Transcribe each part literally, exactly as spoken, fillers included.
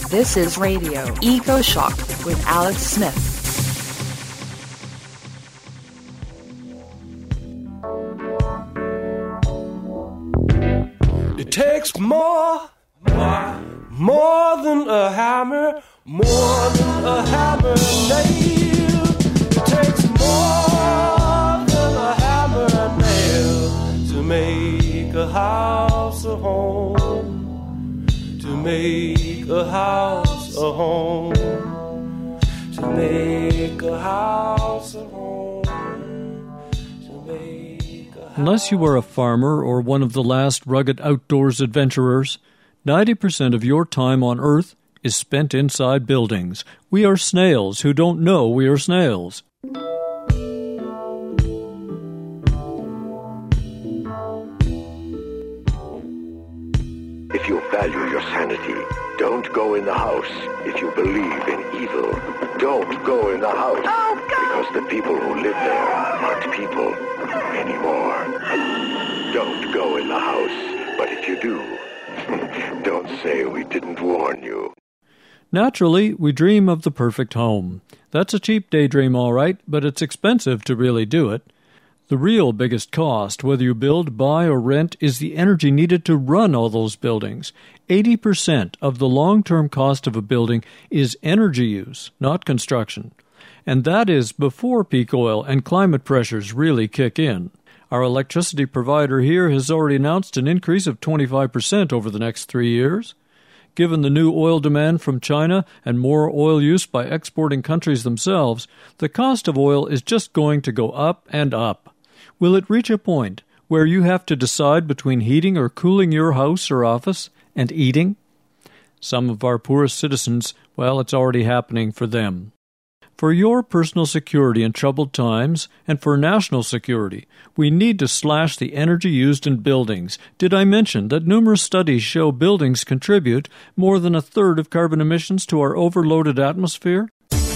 This is Radio Eco Shock with Alex Smith. It takes more, more, more than a hammer, more than a hammer and nail. It takes more than a hammer and nail to make a house a home, to make a house a home, to make a house a home, to make a house. Unless you are a farmer or one of the last rugged outdoors adventurers, ninety percent of your time on Earth is spent inside buildings. We are snails who don't know we are snails. If you value your sanity, don't go in the house. If you believe in evil, don't go in the house. Oh, God. Because the people who live there aren't people anymore. Don't go in the house. But if you do, don't say we didn't warn you. Naturally, we dream of the perfect home. That's a cheap daydream, all right, but it's expensive to really do it. The real biggest cost, whether you build, buy, or rent, is the energy needed to run all those buildings. eighty percent of the long-term cost of a building is energy use, not construction. And that is before peak oil and climate pressures really kick in. Our electricity provider here has already announced an increase of twenty-five percent over the next three years. Given the new oil demand from China and more oil use by exporting countries themselves, the cost of oil is just going to go up and up. Will it reach a point where you have to decide between heating or cooling your house or office and eating? Some of our poorest citizens, well, it's already happening for them. For your personal security in troubled times, and for national security, we need to slash the energy used in buildings. Did I mention that numerous studies show buildings contribute more than a third of carbon emissions to our overloaded atmosphere?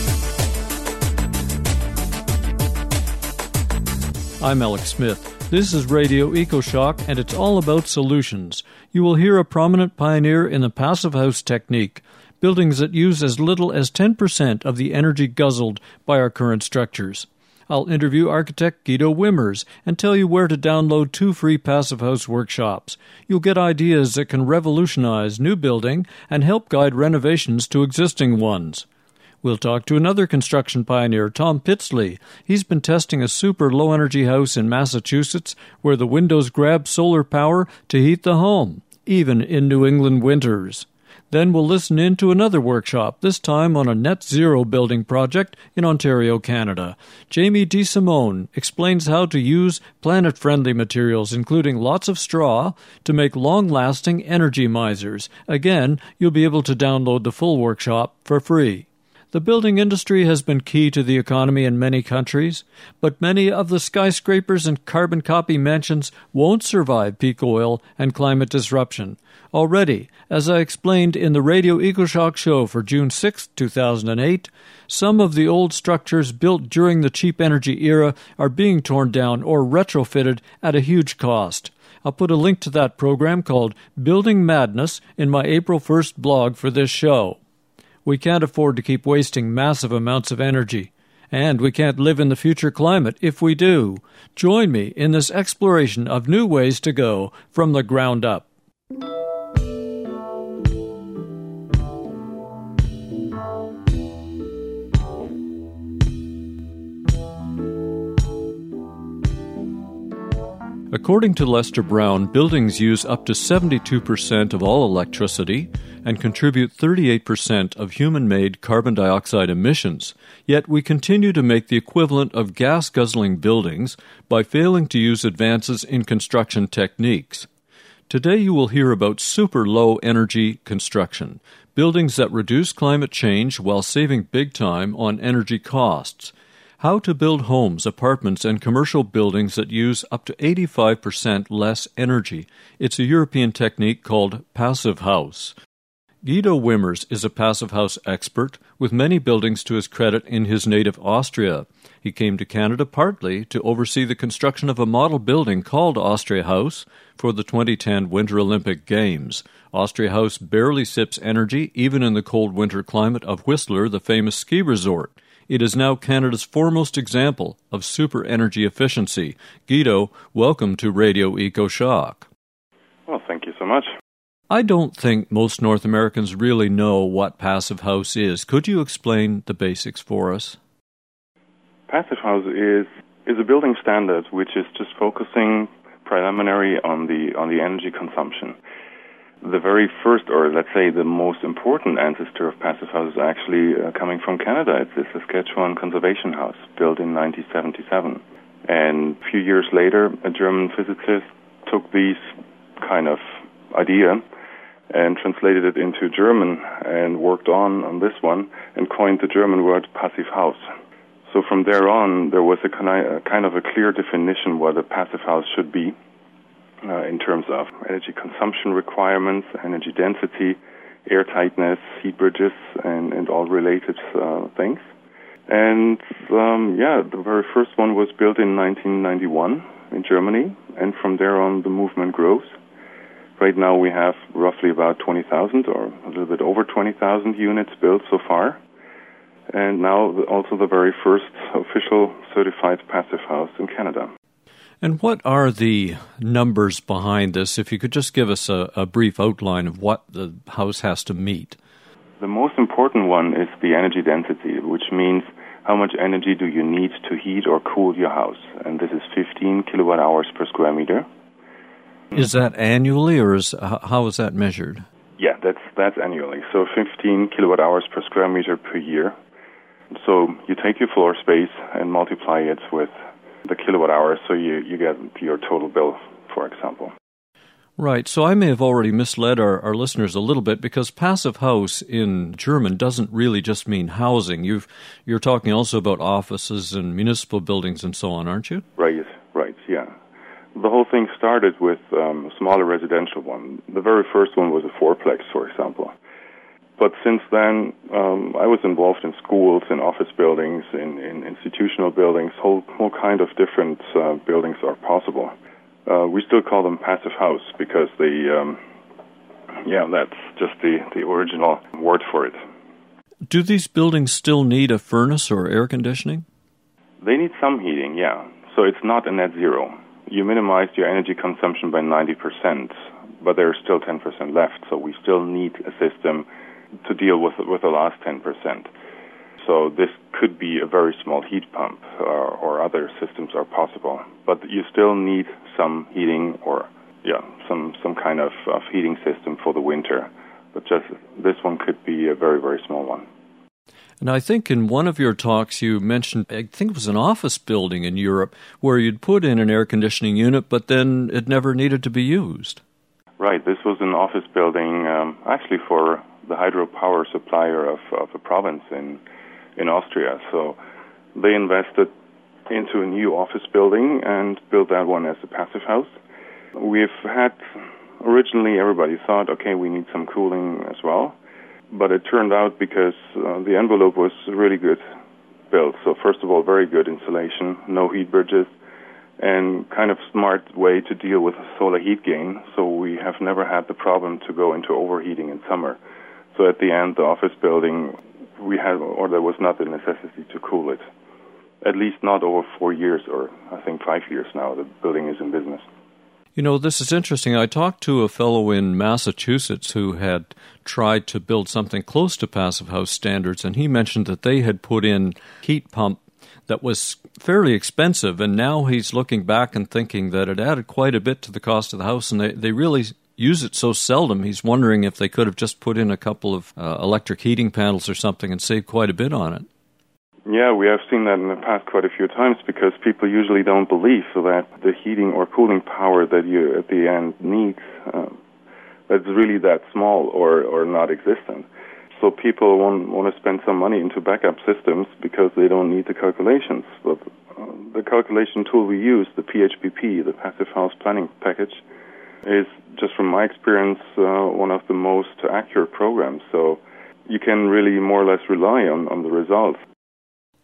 I'm Alex Smith. This is Radio Eco Shock, and it's all about solutions. You will hear a prominent pioneer in the passive house technique, buildings that use as little as ten percent of the energy guzzled by our current structures. I'll interview architect Guido Wimmers and tell you where to download two free passive house workshops. You'll get ideas that can revolutionize new building and help guide renovations to existing ones. We'll talk to another construction pioneer, Tom Pitsley. He's been testing a super low-energy house in Massachusetts where the windows grab solar power to heat the home, even in New England winters. Then we'll listen in to another workshop, this time on a net zero building project in Ontario, Canada. Jamie DeSimone explains how to use planet-friendly materials, including lots of straw, to make long-lasting energy misers. Again, you'll be able to download the full workshop for free. The building industry has been key to the economy in many countries, but many of the skyscrapers and carbon copy mansions won't survive peak oil and climate disruption. Already, as I explained in the Radio EcoShock show for June sixth, two thousand eight, some of the old structures built during the cheap energy era are being torn down or retrofitted at a huge cost. I'll put a link to that program called Building Madness in my April first blog for this show. We can't afford to keep wasting massive amounts of energy, and we can't live in the future climate if we do. Join me in this exploration of new ways to go from the ground up. According to Lester Brown, buildings use up to seventy-two percent of all electricity and contribute thirty-eight percent of human-made carbon dioxide emissions. Yet we continue to make the equivalent of gas-guzzling buildings by failing to use advances in construction techniques. Today you will hear about super low-energy construction, buildings that reduce climate change while saving big time on energy costs. How to build homes, apartments, and commercial buildings that use up to eighty-five percent less energy. It's a European technique called passive house. Guido Wimmers is a passive house expert with many buildings to his credit in his native Austria. He came to Canada partly to oversee the construction of a model building called Austria House for the twenty ten Winter Olympic Games. Austria House barely sips energy, even in the cold winter climate of Whistler, the famous ski resort. It is now Canada's foremost example of super energy efficiency. Guido, welcome to Radio EcoShock. Well, thank you so much. I don't think most North Americans really know what Passive House is. Could you explain the basics for us? Passive House is is a building standard which is just focusing preliminary on the on the energy consumption. The very first, or let's say the most important ancestor of Passive House is actually uh, coming from Canada. It's the Saskatchewan Conservation House, built in nineteen seventy-seven. And a few years later, a German physicist took these kind of idea and translated it into German and worked on on this one and coined the German word Passive House. So from there on, there was a kind of a clear definition what a passive house should be uh, in terms of energy consumption requirements, energy density, air tightness, heat bridges, and, and all related uh, things. And um, yeah, the very first one was built in nineteen ninety-one in Germany, and from there on the movement grows. Right now we have roughly about twenty thousand or a little bit over twenty thousand units built so far. And now also the very first official certified passive house in Canada. And what are the numbers behind this? If you could just give us a, a brief outline of what the house has to meet. The most important one is the energy density, which means how much energy do you need to heat or cool your house. And this is fifteen kilowatt hours per square meter. Is that annually, or is how is that measured? Yeah, that's that's annually. So fifteen kilowatt hours per square meter per year. So you take your floor space and multiply it with the kilowatt hours, so you, you get your total bill, for example. Right. So I may have already misled our, our listeners a little bit, because passive house in German doesn't really just mean housing. You've, you're talking also about offices and municipal buildings and so on, aren't you? Right, right, yeah. The whole thing started with um, a smaller residential one. The very first one was a fourplex, for example. But since then, um, I was involved in schools, in office buildings, in, in institutional buildings. Whole, whole kind of different uh, buildings are possible. Uh, we still call them passive house because they, um, yeah, that's just the, the original word for it. Do these buildings still need a furnace or air conditioning? They need some heating, yeah. So it's not a net zero. You minimize your energy consumption by ninety percent, but there's still ten percent left. So we still need a system to deal with with the last ten percent. So this could be a very small heat pump, or, or other systems are possible. But you still need some heating, or yeah, some some kind of, of heating system for the winter. But just this one could be a very, very small one. And I think in one of your talks you mentioned, I think it was an office building in Europe, where you'd put in an air conditioning unit, but then it never needed to be used. Right, this was an office building um, actually for the hydropower supplier of, of a province in in Austria. So they invested into a new office building and built that one as a passive house. We've had, originally everybody thought, okay, we need some cooling as well. But it turned out because uh, the envelope was really good built. So first of all, very good insulation, no heat bridges, and kind of smart way to deal with solar heat gain. So we have never had the problem to go into overheating in summer. So at the end, the office building, we had, or there was not the necessity to cool it. At least not over four years, or I think five years now, the building is in business. You know, this is interesting. I talked to a fellow in Massachusetts who had tried to build something close to passive house standards, and he mentioned that they had put in heat pump that was fairly expensive, and now he's looking back and thinking that it added quite a bit to the cost of the house, and they, they really use it so seldom. He's wondering if they could have just put in a couple of uh, electric heating panels or something and saved quite a bit on it. Yeah, we have seen that in the past quite a few times because people usually don't believe that the heating or cooling power that you at the end need uh, that's really that small or, or not existent. So people want, want to spend some money into backup systems because they don't need the calculations. But uh, the calculation tool we use, the P H P P, the Passive House Planning Package, is just from my experience uh, one of the most accurate programs. So you can really more or less rely on, on the results.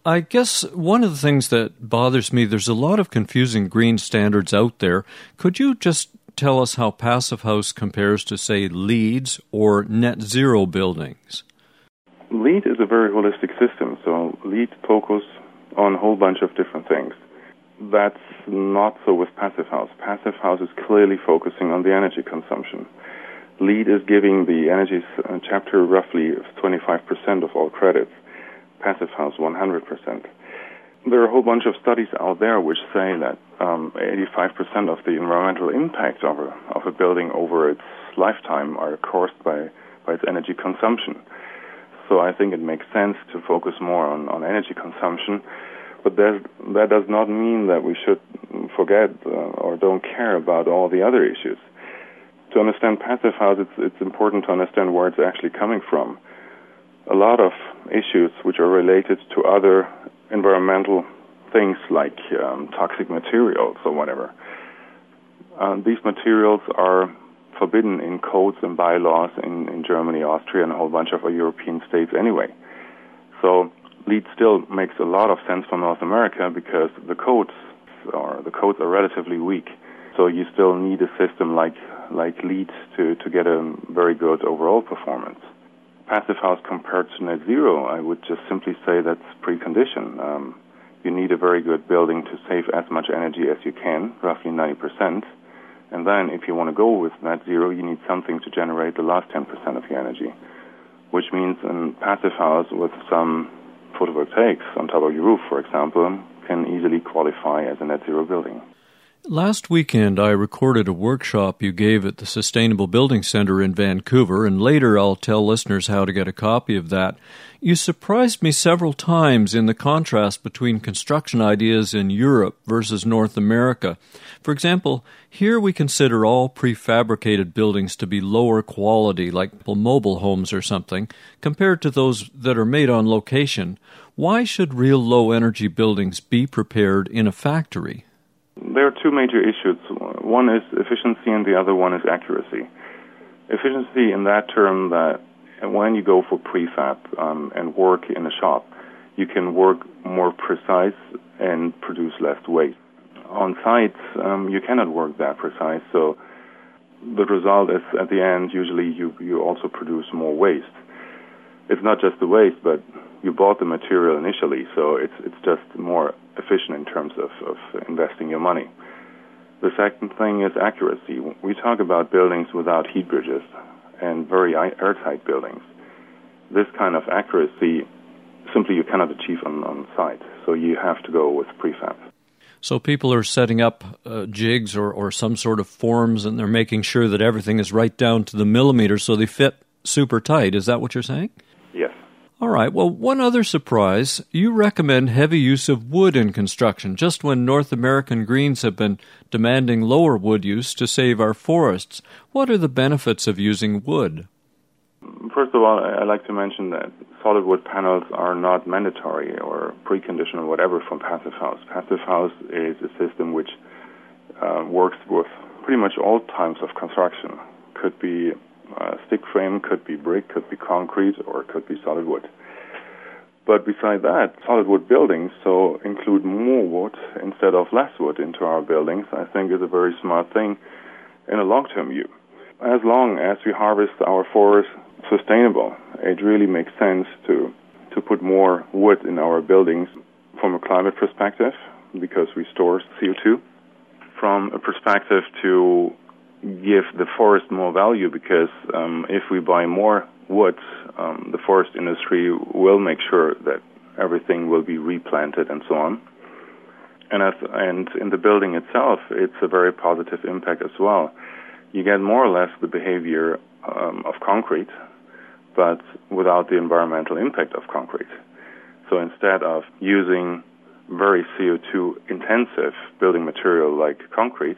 I guess one of the things that bothers me, there's a lot of confusing green standards out there. Could you just tell us how Passive House compares to, say, LEEDs or net zero buildings? LEED is a very holistic system, so LEED focus on a whole bunch of different things. That's not so with Passive House. Passive House is clearly focusing on the energy consumption. LEED is giving the energy chapter roughly twenty-five percent of all credits. Passive House, one hundred percent. There are a whole bunch of studies out there which say that um, eighty-five percent of the environmental impact of a, of a building over its lifetime are caused by, by its energy consumption. So I think it makes sense to focus more on, on energy consumption, but that, that does not mean that we should forget uh, or don't care about all the other issues. To understand Passive House, it's, it's important to understand where it's actually coming from. A lot of issues which are related to other environmental things like um, toxic materials or whatever. Uh, these materials are forbidden in codes and bylaws in, in Germany, Austria, and a whole bunch of European states anyway. So LEED still makes a lot of sense for North America because the codes are, the codes are relatively weak. So you still need a system like like LEED to, to get a very good overall performance. Passive House compared to net zero, I would just simply say that's precondition. Um, you need a very good building to save as much energy as you can, roughly ninety percent. And then if you want to go with net zero, you need something to generate the last ten percent of your energy, which means a Passive House with some photovoltaics on top of your roof, for example, can easily qualify as a net zero building. Last weekend, I recorded a workshop you gave at the Sustainable Building Center in Vancouver, and later I'll tell listeners how to get a copy of that. You surprised me several times in the contrast between construction ideas in Europe versus North America. For example, here we consider all prefabricated buildings to be lower quality, like mobile homes or something, compared to those that are made on location. Why should real low-energy buildings be prepared in a factory? There are two major issues. One is efficiency and the other one is accuracy. Efficiency in that term that when you go for prefab um, and work in a shop, you can work more precise and produce less waste. On site, um, you cannot work that precise, so the result is at the end usually you, you also produce more waste. It's not just the waste, but you bought the material initially, so it's it's just more efficient in terms of, of investing your money. The second thing is accuracy. We talk about buildings without heat bridges and very airtight buildings. This kind of accuracy simply you cannot achieve on, on site, so you have to go with prefab. So people are setting up uh, jigs or, or some sort of forms, and they're making sure that everything is right down to the millimeter so they fit super tight. Is that what you're saying? Yes. All right. Well, one other surprise. You recommend heavy use of wood in construction, just when North American Greens have been demanding lower wood use to save our forests. What are the benefits of using wood? First of all, I'd like to mention that solid wood panels are not mandatory or precondition or whatever from Passive House. Passive House is a system which uh, works with pretty much all types of construction. Could be uh, stick frame, could be brick, could be concrete, or it could be solid wood. But beside that, solid wood buildings, so include more wood instead of less wood into our buildings, I think is a very smart thing in a long-term view. As long as we harvest our forests sustainable, it really makes sense to to put more wood in our buildings from a climate perspective, because we store C O two. From a perspective to give the forest more value, because um, if we buy more wood, um, the forest industry will make sure that everything will be replanted and so on. And, as, and in the building itself, it's a very positive impact as well. You get more or less the behavior um, of concrete, but without the environmental impact of concrete. So instead of using very C O two intensive building material like concrete,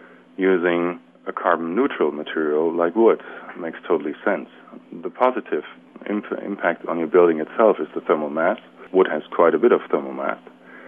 using a carbon neutral material like wood makes totally sense. The positive imp- impact on your building itself is the thermal mass. Wood has quite a bit of thermal mass.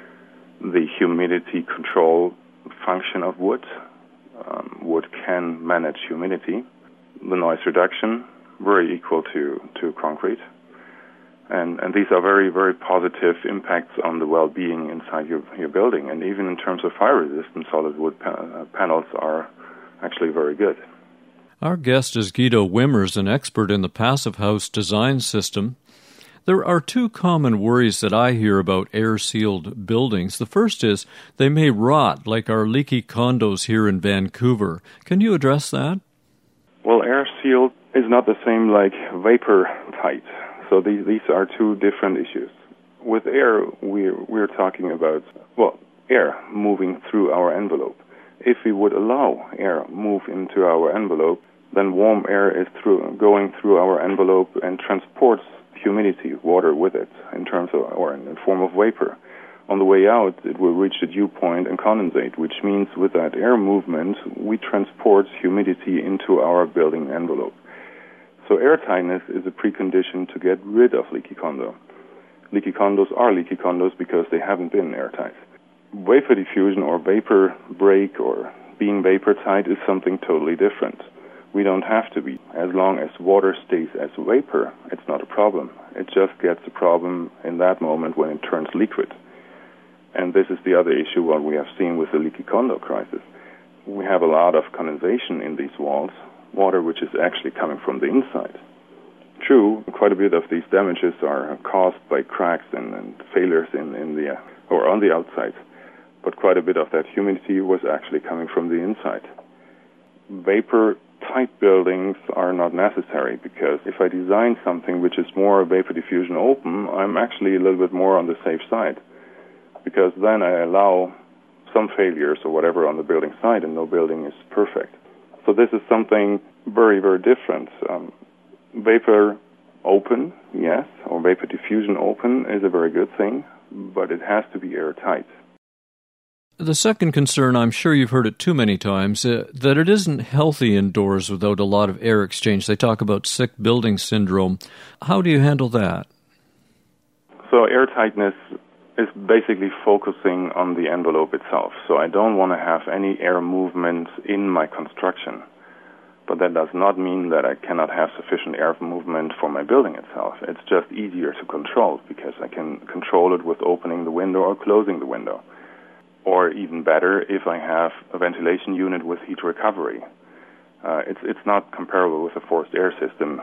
The humidity control function of wood. Um, wood can manage humidity. The noise reduction, very equal to, to concrete. And, and these are very, very positive impacts on the well-being inside your, your building. And even in terms of fire-resistant solid wood pa- uh, panels are actually very good. Our guest is Guido Wimmers, an expert in the passive house design system. There are two common worries that I hear about air-sealed buildings. The first is they may rot, like our leaky condos here in Vancouver. Can you address that? Well, air-sealed is not the same like vapor-tight. So these these are two different issues. With air, we're, we're talking about, well, air moving through our envelope. If we would allow air move into our envelope, then warm air is through going through our envelope and transports humidity, water with it, in terms of, or in the form of vapor. On the way out, it will reach the dew point and condensate, which means with that air movement, we transport humidity into our building envelope. So airtightness is a precondition to get rid of leaky condo. Leaky condos are leaky condos because they haven't been airtight. Vapor diffusion or vapor break or being vapor tight is something totally different. We don't have to be. As long as water stays as vapor, it's not a problem. It just gets a problem in that moment when it turns liquid. And this is the other issue what we have seen with the leaky condo crisis. We have a lot of condensation in these walls, water which is actually coming from the inside. True, quite a bit of these damages are caused by cracks and, and failures in, in the uh, or on the outside, but quite a bit of that humidity was actually coming from the inside. Vapor-tight buildings are not necessary because if I design something which is more vapor diffusion open, I'm actually a little bit more on the safe side because then I allow some failures or whatever on the building side and no building is perfect. So this is something very, very different. Um, vapor open, yes, or vapor diffusion open is a very good thing, but it has to be airtight. The second concern, I'm sure you've heard it too many times, uh, that it isn't healthy indoors without a lot of air exchange. They talk about sick building syndrome. How do you handle that? So airtightness is basically focusing on the envelope itself. So I don't want to have any air movement in my construction. But that does not mean that I cannot have sufficient air movement for my building itself. It's just easier to control because I can control it with opening the window or closing the window. Or even better, if I have a ventilation unit with heat recovery. Uh, it's it's not comparable with a forced air system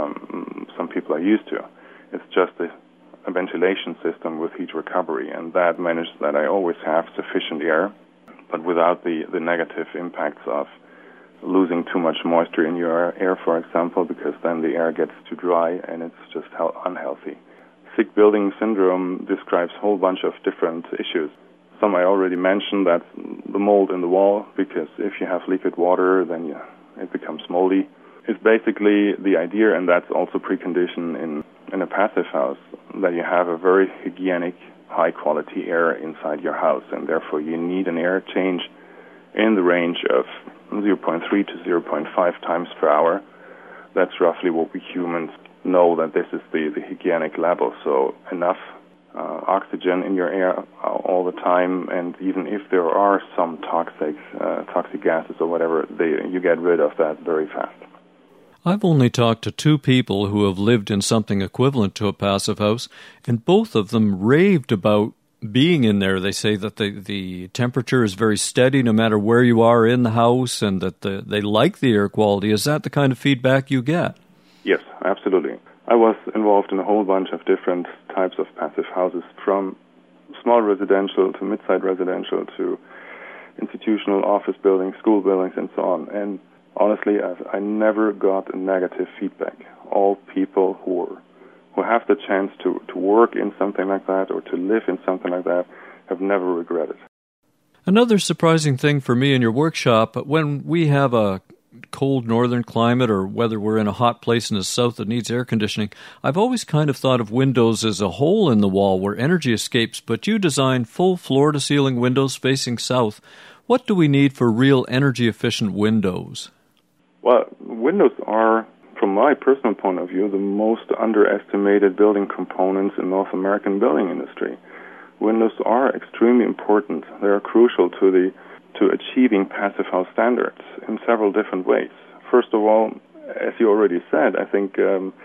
um, some people are used to. It's just a a ventilation system with heat recovery, and that manages that I always have sufficient air, but without the, the negative impacts of losing too much moisture in your air, for example, because then the air gets too dry and it's just unhealthy. Sick building syndrome describes a whole bunch of different issues. Some I already mentioned, that's the mold in the wall, because if you have liquid water, then you, it becomes moldy. It's basically the idea, and that's also precondition in, in a passive house, that you have a very hygienic, high-quality air inside your house, and therefore you need an air change in the range of zero point three to zero point five times per hour. That's roughly what we humans know that this is the, the hygienic level, so enough uh, oxygen in your air all the time, and even if there are some toxic, uh, toxic gases or whatever, they, you get rid of that very fast. I've only talked to two people who have lived in something equivalent to a passive house, and both of them raved about being in there. They say that the, the temperature is very steady no matter where you are in the house, and that the, they like the air quality. Is that the kind of feedback you get? Yes, absolutely. I was involved in a whole bunch of different types of passive houses, from small residential to mid-sized residential to institutional office buildings, school buildings, and so on. And honestly, I've, I never got a negative feedback. All people who are, who have the chance to, to work in something like that or to live in something like that have never regretted. Another surprising thing for me in your workshop, when we have a cold northern climate or whether we're in a hot place in the south that needs air conditioning, I've always kind of thought of windows as a hole in the wall where energy escapes, but you design full floor-to-ceiling windows facing south. What do we need for real energy-efficient windows? Well, windows are, from my personal point of view, the most underestimated building components in North American building industry. Windows are extremely important. They are crucial to the to achieving passive house standards in several different ways. First of all, as you already said, I think um,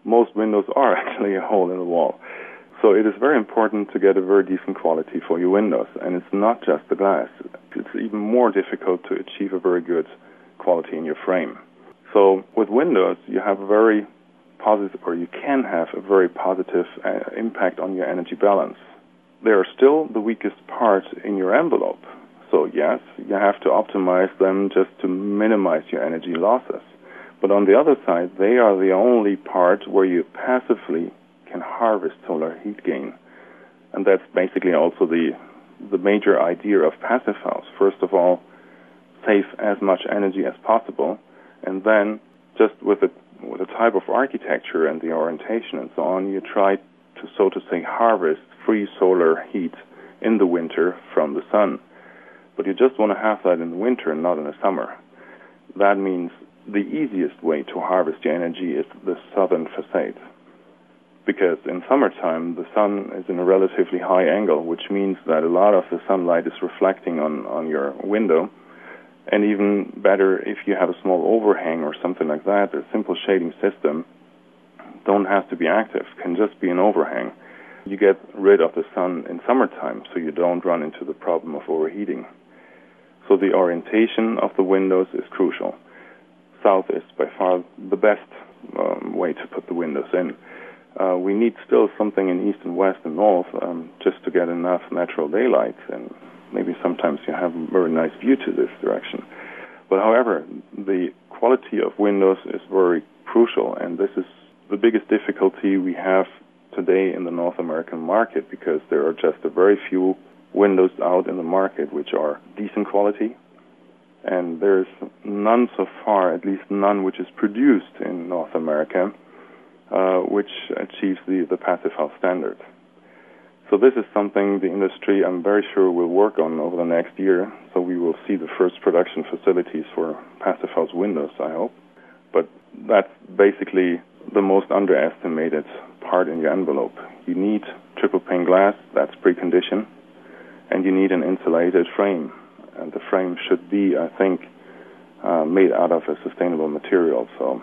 most windows are actually a hole in the wall. So it is very important to get a very decent quality for your windows. And it's not just the glass. It's even more difficult to achieve a very good quality in your frame. So with windows, you have a very positive, or you can have a very positive uh, impact on your energy balance. They are still the weakest part in your envelope. So yes, you have to optimize them just to minimize your energy losses. But on the other side, they are the only part where you passively can harvest solar heat gain. And that's basically also the the major idea of passive house. First of all, save as much energy as possible, and then just with the with the type of architecture and the orientation and so on, you try to, so to say, harvest free solar heat in the winter from the sun. But you just want to have that in the winter and not in the summer. That means the easiest way to harvest your energy is the southern facade. Because in summertime, the sun is in a relatively high angle, which means that a lot of the sunlight is reflecting on, on your window. And even better, if you have a small overhang or something like that, a simple shading system don't have to be active, can just be an overhang. You get rid of the sun in summertime, so you don't run into the problem of overheating. So the orientation of the windows is crucial. South is by far the best um, way to put the windows in. Uh, we need still something in east and west and north um, just to get enough natural daylight, and maybe sometimes you have a very nice view to this direction. But however, the quality of windows is very crucial, and this is the biggest difficulty we have today in the North American market, because there are just a very few windows out in the market which are decent quality, and there's none so far, at least none which is produced in North America, uh, which achieves the, the passive house standard. So this is something the industry, I'm very sure, will work on over the next year. So we will see the first production facilities for passive house windows, I hope. But that's basically the most underestimated part in your envelope. You need triple pane glass, that's precondition, and you need an insulated frame. And the frame should be, I think, uh, made out of a sustainable material. So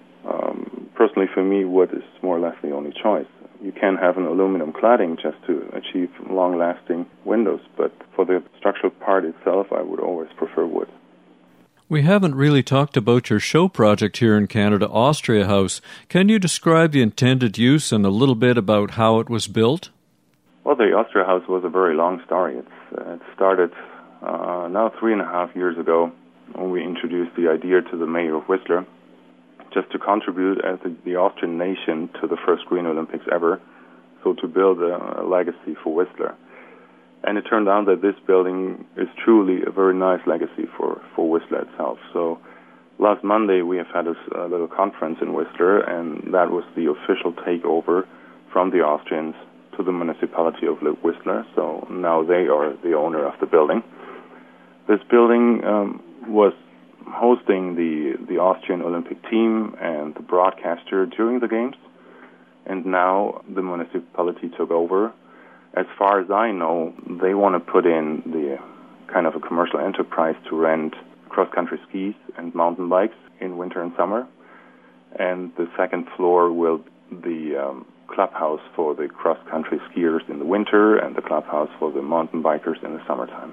um, personally for me, wood is more or less the only choice. You can have an aluminum cladding just to achieve long-lasting windows, but for the structural part itself, I would always prefer wood. We haven't really talked about your show project here in Canada, Austria House. Can you describe the intended use and a little bit about how it was built? Well, the Austria House was a very long story. It's, uh, it started uh, now three and a half years ago when we introduced the idea to the mayor of Whistler, just to contribute as the, the Austrian nation to the first Green Olympics ever, so to build a, a legacy for Whistler. And it turned out that this building is truly a very nice legacy for, for Whistler itself. So last Monday we have had a, a little conference in Whistler, and that was the official takeover from the Austrians to the municipality of Whistler. So now they are the owner of the building. This building um, was hosting the, the Austrian Olympic team and the broadcaster during the games, and now the municipality took over. As far as I know, they want to put in the kind of a commercial enterprise to rent cross-country skis and mountain bikes in winter and summer, and the second floor will be the um, clubhouse for the cross-country skiers in the winter and the clubhouse for the mountain bikers in the summertime.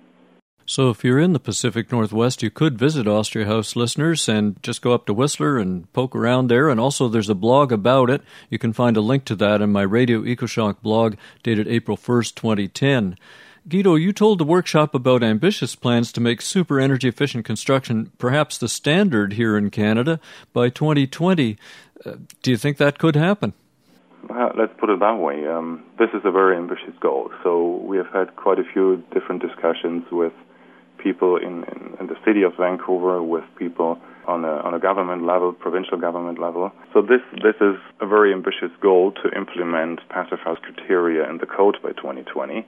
So if you're in the Pacific Northwest, you could visit Austria House, listeners, and just go up to Whistler and poke around there. And also there's a blog about it. You can find a link to that in my Radio EcoShock blog dated April first, twenty ten. Guido, you told the workshop about ambitious plans to make super energy-efficient construction perhaps the standard here in Canada by twenty twenty. Uh, do you think that could happen? Well, let's put it that way. Um, this is a very ambitious goal. So we have had quite a few different discussions with people in, in, in the city of Vancouver, with people on a, on a government level, provincial government level. So this this is a very ambitious goal to implement passive house criteria in the code by twenty twenty.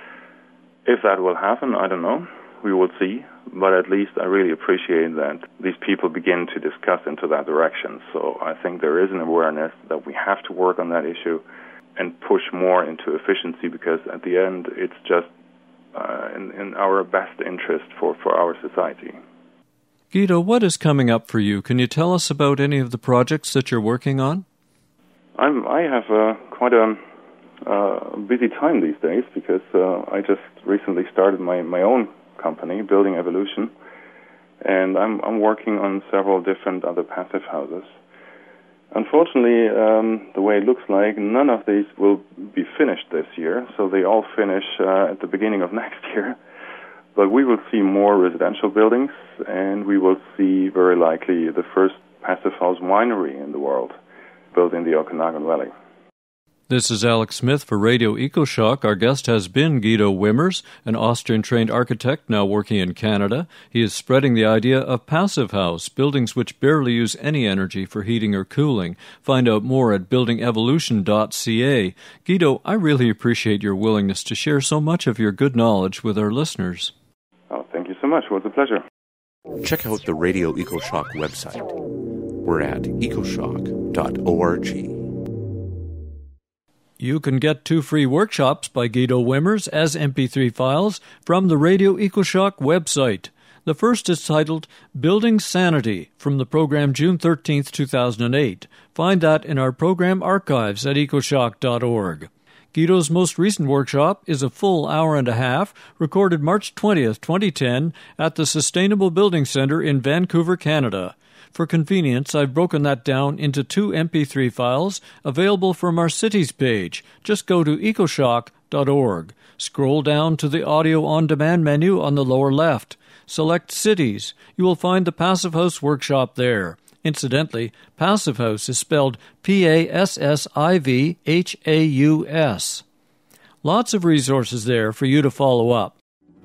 If that will happen, I don't know. We will see. But at least I really appreciate that these people begin to discuss into that direction. So I think there is an awareness that we have to work on that issue and push more into efficiency, because at the end it's just uh, in, in our best interest for, for our society. Guido, what is coming up for you? Can you tell us about any of the projects that you're working on? I'm, I have uh, quite a uh, busy time these days because uh, I just recently started my, my own company, Building Evolution, and I'm, I'm working on several different other passive houses. Unfortunately, um, the way it looks like, none of these will be finished this year, so they all finish uh, at the beginning of next year. But we will see more residential buildings, and we will see very likely the first passive house winery in the world built in the Okanagan Valley. This is Alex Smith for Radio EcoShock. Our guest has been Guido Wimmers, an Austrian-trained architect now working in Canada. He is spreading the idea of passive house, buildings which barely use any energy for heating or cooling. Find out more at building evolution dot c a. Guido, I really appreciate your willingness to share so much of your good knowledge with our listeners. Oh, thank you so much. It was a pleasure. Check out the Radio EcoShock website. We're at ecoshock dot org. You can get two free workshops by Guido Wimmers as M P three files from the Radio EcoShock website. The first is titled Building Sanity from the program June thirteenth, two thousand eight. Find that in our program archives at ecoshock dot org. Guido's most recent workshop is a full hour and a half, recorded March twentieth, twenty ten, at the Sustainable Building Center in Vancouver, Canada. For convenience, I've broken that down into two M P three files available from our Cities page. Just go to ecoshock dot org. Scroll down to the Audio On Demand menu on the lower left. Select Cities. You will find the Passive House workshop there. Incidentally, Passive House is spelled P A S S I V H A U S. Lots of resources there for you to follow up.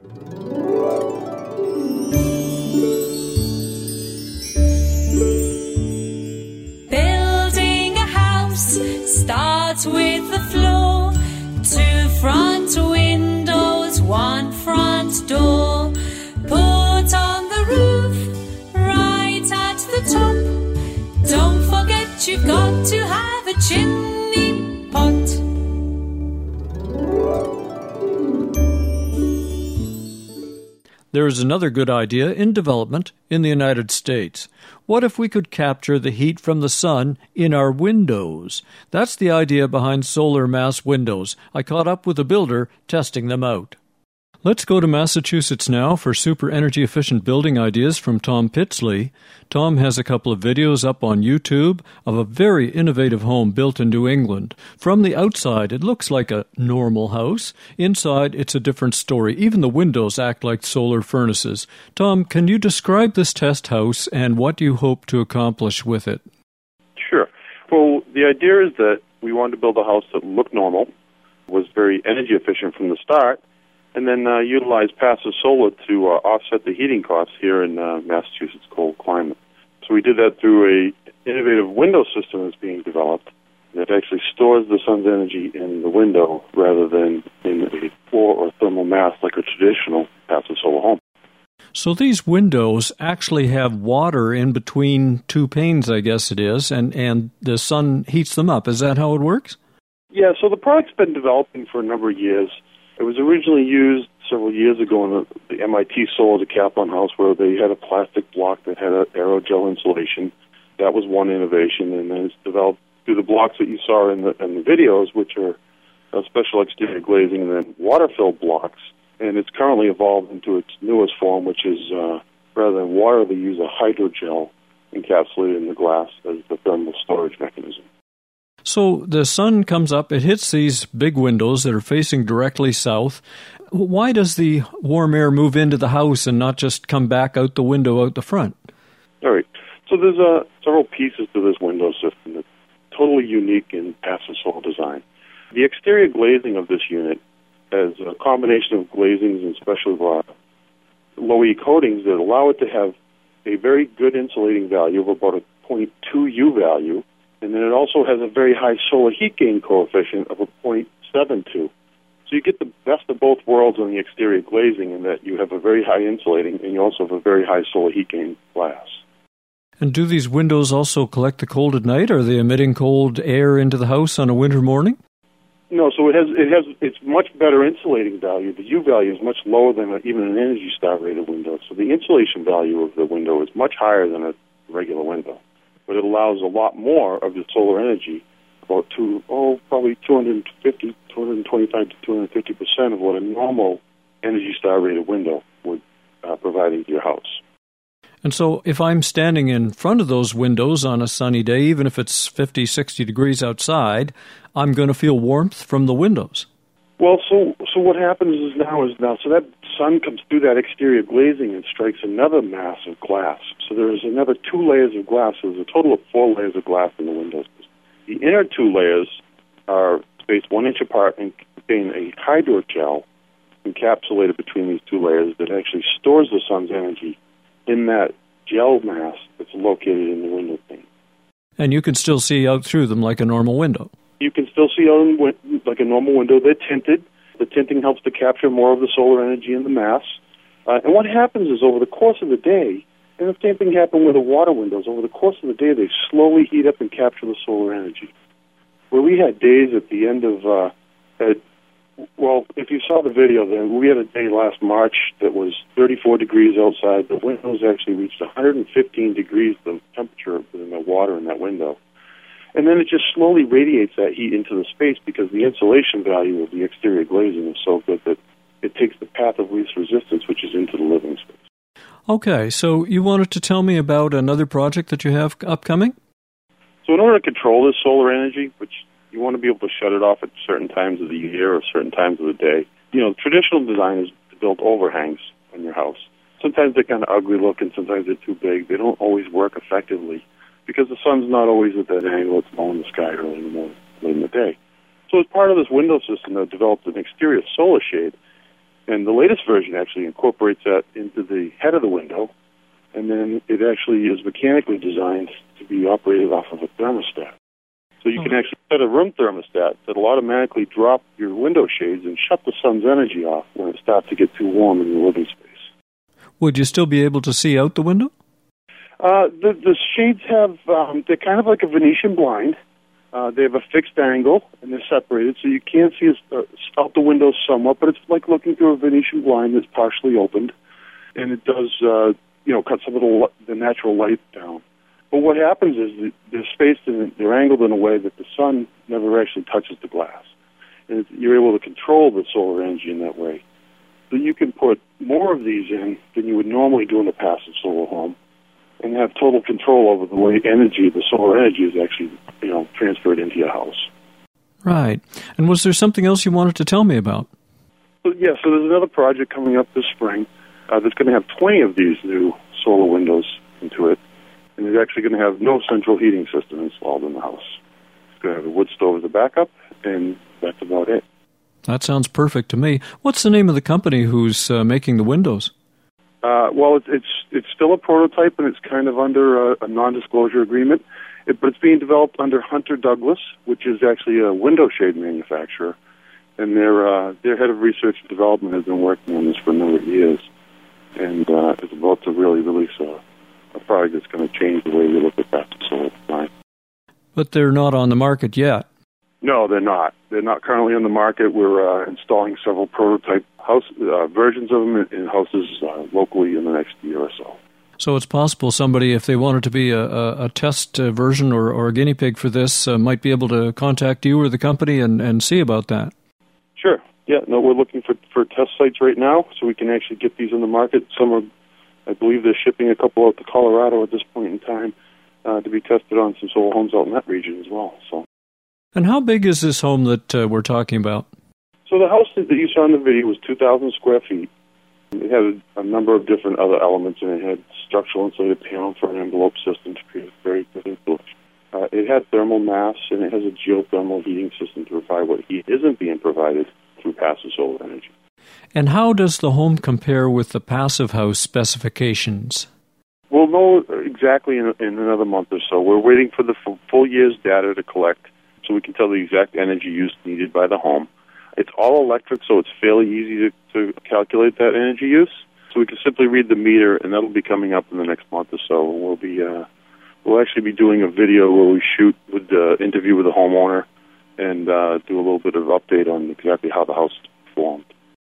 Building a house starts with the floor. Two front windows, one front door. Put on the roof, right at the top. Don't forget you've got to have a chimney pot. There is another good idea in development in the United States. What if we could capture the heat from the sun in our windows? That's the idea behind solar mass windows. I caught up with a builder testing them out. Let's go to Massachusetts now for super energy efficient building ideas from Tom Pitsley. Tom has a couple of videos up on YouTube of a very innovative home built in New England. From the outside, it looks like a normal house. Inside, it's a different story. Even the windows act like solar furnaces. Tom, can you describe this test house and what you hope to accomplish with it? Sure. Well, the idea is that we wanted to build a house that looked normal, was very energy efficient from the start, and then uh, utilize passive solar to uh, offset the heating costs here in uh, Massachusetts' cold climate. So we did that through a innovative window system that's being developed that actually stores the sun's energy in the window rather than in a floor or thermal mass like a traditional passive solar home. So these windows actually have water in between two panes, I guess it is, and, and the sun heats them up. Is that how it works? Yeah, so the product's been developing for a number of years. It was originally used several years ago in the, the M I T Solar Decathlon house where they had a plastic block that had an aerogel insulation. That was one innovation, and then it's developed through the blocks that you saw in the, in the videos, which are uh, special exterior glazing and then water-filled blocks. And it's currently evolved into its newest form, which is uh, rather than water, they use a hydrogel encapsulated in the glass as the thermal storage mechanism. So the sun comes up, it hits these big windows that are facing directly south. Why does the warm air move into the house and not just come back out the window out the front? All right. So there's uh, several pieces to this window system that's totally unique in passive solar design. The exterior glazing of this unit has a combination of glazings and special uh, low-E coatings that allow it to have a very good insulating value of about a zero point two U value. And then it also has a very high solar heat gain coefficient of a zero point seven two. So you get the best of both worlds on the exterior glazing in that you have a very high insulating and you also have a very high solar heat gain glass. And do these windows also collect the cold at night? Are they emitting cold air into the house on a winter morning? No, so it has it has it's much better insulating value. The U value is much lower than a, even an Energy Star rated window. So the insulation value of the window is much higher than a regular window. But it allows a lot more of the solar energy about two, oh, probably two hundred fifty, two hundred twenty-five to two hundred fifty percent of what a normal Energy Star rated window would uh, provide into your house. And so if I'm standing in front of those windows on a sunny day, even if it's fifty, sixty degrees outside, I'm going to feel warmth from the windows. Well, so so what happens is now is now, so that sun comes through that exterior glazing and strikes another mass of glass. So there's another two layers of glass. So there's a total of four layers of glass in the windows. The inner two layers are spaced one inch apart and contain a hydrogel encapsulated between these two layers that actually stores the sun's energy in that gel mass that's located in the window pane. And you can still see out through them like a normal window. You can still see out like a normal window. They're tinted. The tinting helps to capture more of the solar energy in the mass. Uh, and what happens is over the course of the day, and the same thing happened with the water windows, over the course of the day they slowly heat up and capture the solar energy. Where we had days at the end of, uh, at, well, if you saw the video, then we had a day last March that was thirty-four degrees outside. The windows actually reached one hundred fifteen degrees, the temperature in the water in that window. And then it just slowly radiates that heat into the space because the insulation value of the exterior glazing is so good that it takes the path of least resistance, which is into the living space. Okay, so you wanted to tell me about another project that you have upcoming? So in order to control this solar energy, which you want to be able to shut it off at certain times of the year or certain times of the day, you know, traditional design is to build overhangs on your house. Sometimes they're kind of ugly looking, sometimes they're too big. They don't always work effectively because the sun's not always at that angle. It's low in the sky early in the morning, late in the day. So as part of this window system, they developed an exterior solar shade, and the latest version actually incorporates that into the head of the window, and then it actually is mechanically designed to be operated off of a thermostat. So you can actually set a room thermostat that will automatically drop your window shades and shut the sun's energy off when it starts to get too warm in your living space. Would you still be able to see out the window? Uh, the, the shades have, um, they're kind of like a Venetian blind. Uh, they have a fixed angle, and they're separated, so you can see uh, out the window somewhat, but it's like looking through a Venetian blind that's partially opened, and it does, uh, you know, cut some of the, the natural light down. But what happens is they're spaced and they're angled in a way that the sun never actually touches the glass. And you're able to control the solar energy in that way. So you can put more of these in than you would normally do in a passive solar home and have total control over the way energy, the solar energy, is actually, you know, transferred into your house. Right. And was there something else you wanted to tell me about? So, yeah, so there's another project coming up this spring uh, that's going to have twenty of these new solar windows into it. And it's actually going to have no central heating system installed in the house. It's going to have a wood stove as a backup, and that's about it. That sounds perfect to me. What's the name of the company who's uh, making the windows? Uh, well, it's, it's it's still a prototype, and it's kind of under a, a non-disclosure agreement. It, but it's being developed under Hunter Douglas, which is actually a window shade manufacturer. And their uh, their head of research and development has been working on this for a number of years, and uh, is about to really release a, a product that's going to change the way we look at passive solar design. But they're not on the market yet. No, they're not. They're not currently on the market. We're uh, installing several prototype house uh, versions of them in, in houses uh, locally in the next year or so. So it's possible somebody, if they wanted to be a, a, a test uh, version or, or a guinea pig for this, uh, might be able to contact you or the company and, and see about that. Sure. Yeah, no, we're looking for, for test sites right now so we can actually get these on the market. Some are, I believe they're shipping a couple out to Colorado at this point in time uh, to be tested on some solar homes out in that region as well. So. And how big is this home that uh, we're talking about? So the house that you saw in the video was two thousand square feet. It had a, a number of different other elements, and it had structural insulated panel for an envelope system to create a very good insulation. Uh, it had thermal mass, and it has a geothermal heating system to provide what heat isn't being provided through passive solar energy. And how does the home compare with the passive house specifications? We'll know exactly in, in another month or so. We're waiting for the full, full year's data to collect so we can tell the exact energy use needed by the home. It's all electric, so it's fairly easy to, to calculate that energy use. So we can simply read the meter, and that'll be coming up in the next month or so. We'll be uh, we'll actually be doing a video where we shoot with the interview with the homeowner and uh, do a little bit of update on exactly how the house performed.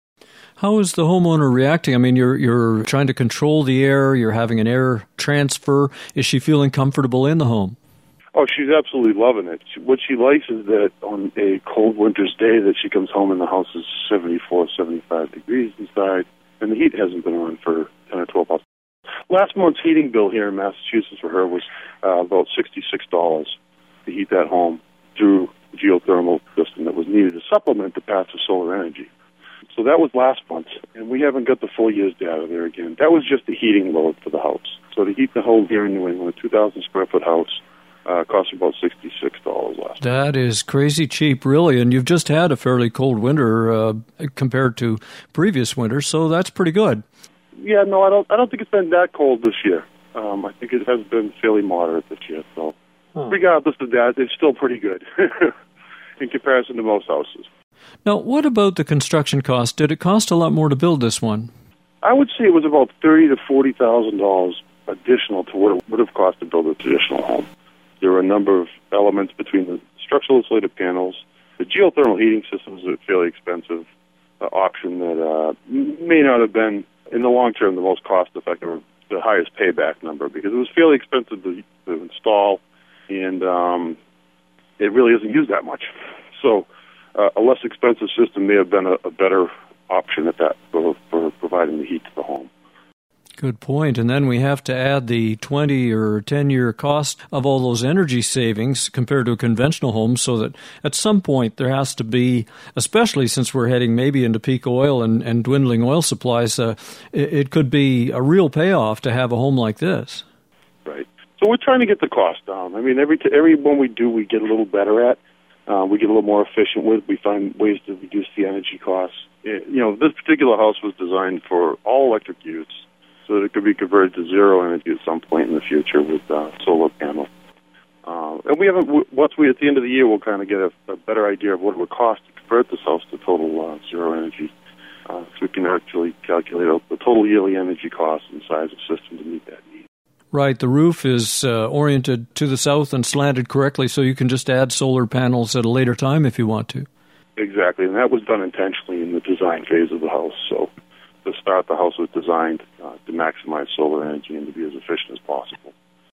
How is the homeowner reacting? I mean, you're you're trying to control the air. You're having an air transfer. Is she feeling comfortable in the home? Oh, she's absolutely loving it. She, what she likes is that on a cold winter's day that she comes home and the house is seventy-four, seventy-five degrees inside, and the heat hasn't been on for ten or twelve hours. Last month's heating bill here in Massachusetts for her was uh, about sixty-six dollars to heat that home through the geothermal system that was needed to supplement the passive solar energy. So that was last month, and we haven't got the full year's data there again. That was just the heating load for the house. So to heat the home here in New England, a two thousand square foot house, Uh, cost about sixty-six dollars last year. That is crazy cheap, really, and you've just had a fairly cold winter uh, compared to previous winters, so that's pretty good. Yeah, no, I don't. I don't think it's been that cold this year. Um, I think it has been fairly moderate this year. So, huh. Regardless of that, it's still pretty good in comparison to most houses. Now, what about the construction cost? Did it cost a lot more to build this one? I would say it was about thirty to forty thousand dollars additional to what it would have cost to build a traditional home. There were a number of elements between the structural insulated panels. The geothermal heating system is a fairly expensive uh, option that uh, may not have been, in the long term, the most cost-effective or the highest payback number because it was fairly expensive to, to install, and um, it really isn't used that much. So uh, a less expensive system may have been a, a better option at that for, for providing the heat to the home. Good point. And then we have to add the twenty or ten-year cost of all those energy savings compared to a conventional home, so that at some point there has to be, especially since we're heading maybe into peak oil and, and dwindling oil supplies, uh, it, it could be a real payoff to have a home like this. Right. So we're trying to get the cost down. I mean, every t- every one we do, we get a little better at. Uh, we get a little more efficient with. We find ways to reduce the energy costs. It, you know, this particular house was designed for all-electric use, so that it could be converted to zero energy at some point in the future with uh, solar panel. Uh, and we haven't. Once we at the end of the year, we'll kind of get a, a better idea of what it would cost to convert this house to total uh, zero energy, uh, so we can actually calculate out the total yearly energy cost and size of system to meet that need. Right. The roof is uh, oriented to the south and slanted correctly, so you can just add solar panels at a later time if you want to. Exactly, and that was done intentionally in the design phase of the house. So. To start, the house was designed uh, to maximize solar energy and to be as efficient as possible.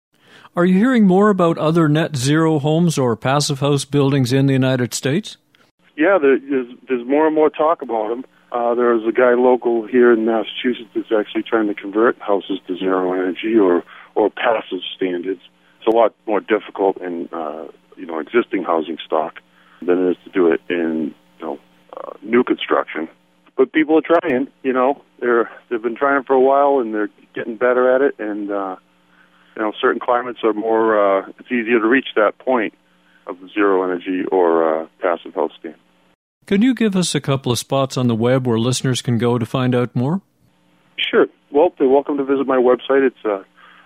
Are you hearing more about other net zero homes or passive house buildings in the United States? Yeah, there, there's, there's more and more talk about them. Uh, there's a guy local here in Massachusetts that's actually trying to convert houses to zero energy or, or passive standards. It's a lot more difficult in uh, you know existing housing stock than it is to do it in you know uh, new construction. But people are trying, you know. They're they've been trying for a while, and they're getting better at it. And uh, you know, certain climates are more. Uh, it's easier to reach that point of zero energy or uh, passive house standard. Can you give us a couple of spots on the web where listeners can go to find out more? Sure. Well, they're welcome to visit my website. It's uh,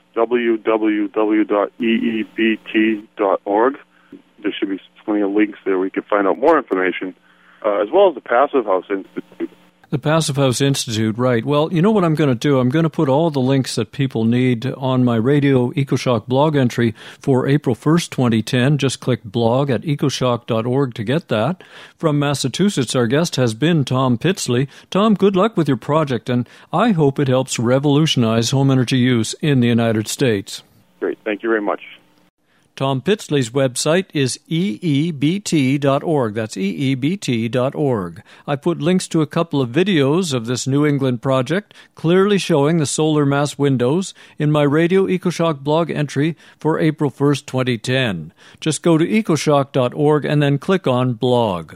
w w w dot e e b t dot org. There should be plenty of links there where you can find out more information, uh, as well as the Passive House Institute. The Passive House Institute, right. Well, you know what I'm going to do? I'm going to put all the links that people need on my Radio EcoShock blog entry for April first, twenty ten. Just click blog at ecoshock dot org to get that. From Massachusetts, our guest has been Tom Pitsley. Tom, good luck with your project, and I hope it helps revolutionize home energy use in the United States. Great. Thank you very much. Tom Pitsley's website is e e b t dot org. That's e e b t dot org. I put links to a couple of videos of this New England project, clearly showing the solar mass windows, in my Radio EcoShock blog entry for April first, twenty ten. Just go to ecoshock dot org and then click on blog.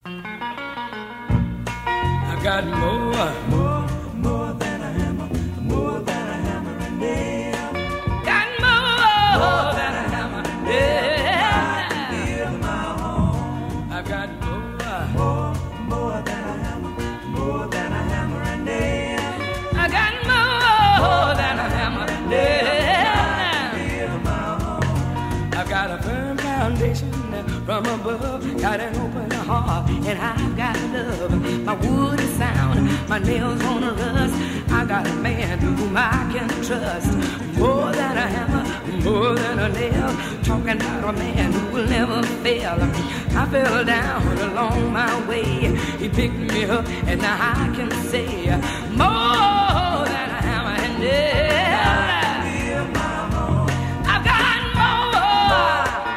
I got more, more, more than a hammer, more than a hammer and nail. Got more, more than a hammer and nail. I've got more, more, more than a hammer, more than a hammer and nail. I got more than a hammer and nail. I've got a firm foundation from above, got an open heart, and I've got love. My wood is sound, my nails won't rust. I got a man whom I can trust. More than a hammer, more than a nail. Talking about a man who will never fail. I fell down along my way. He picked me up, and now I can say more than a hammer and nail. I've got more.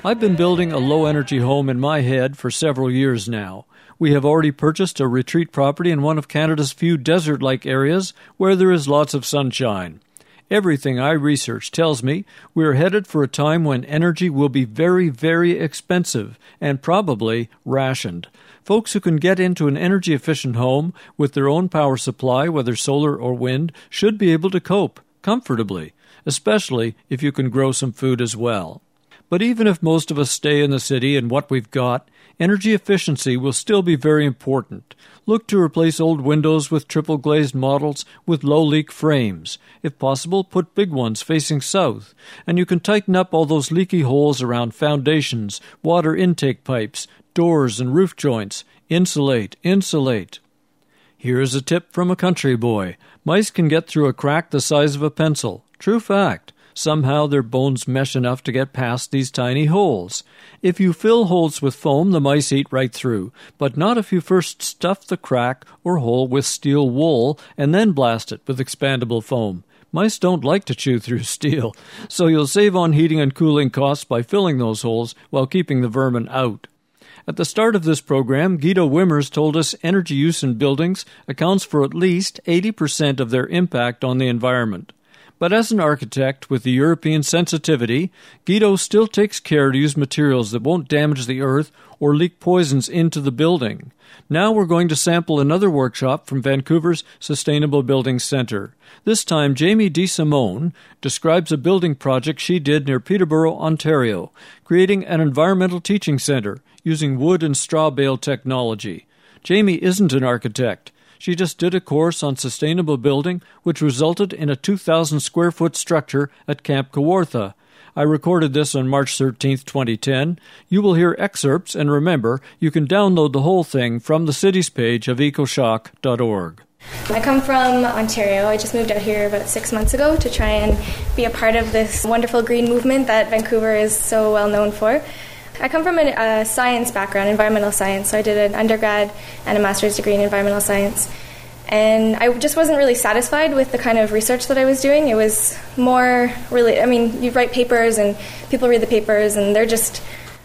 I've been building a low-energy home in my head for several years now. We have already purchased a retreat property in one of Canada's few desert-like areas where there is lots of sunshine. Everything I research tells me we are headed for a time when energy will be very, very expensive and probably rationed. Folks who can get into an energy-efficient home with their own power supply, whether solar or wind, should be able to cope comfortably, especially if you can grow some food as well. But even if most of us stay in the city and what we've got, energy efficiency will still be very important. Look to replace old windows with triple-glazed models with low-leak frames. If possible, put big ones facing south. And you can tighten up all those leaky holes around foundations, water intake pipes, doors and roof joints. Insulate, insulate. Here is a tip from a country boy. Mice can get through a crack the size of a pencil. True fact. Somehow their bones mesh enough to get past these tiny holes. If you fill holes with foam, the mice eat right through, but not if you first stuff the crack or hole with steel wool and then blast it with expandable foam. Mice don't like to chew through steel, so you'll save on heating and cooling costs by filling those holes while keeping the vermin out. At the start of this program, Guido Wimmers told us energy use in buildings accounts for at least eighty percent of their impact on the environment. But as an architect with the European sensitivity, Guido still takes care to use materials that won't damage the earth or leak poisons into the building. Now we're going to sample another workshop from Vancouver's Sustainable Building Centre. This time, Jamie DeSimone describes a building project she did near Peterborough, Ontario, creating an environmental teaching centre using wood and straw bale technology. Jamie isn't an architect. She just did a course on sustainable building, which resulted in a two thousand square foot structure at Camp Kawartha. I recorded this on March thirteenth, twenty ten. You will hear excerpts, and remember, you can download the whole thing from the cities page of ecoshock dot org. I come from Ontario. I just moved out here about six months ago to try and be a part of this wonderful green movement that Vancouver is so well known for. I come from a uh, science background, environmental science, so I did an undergrad and a master's degree in environmental science. And I just wasn't really satisfied with the kind of research that I was doing. It was more really, I mean, you write papers and people read the papers and they're just,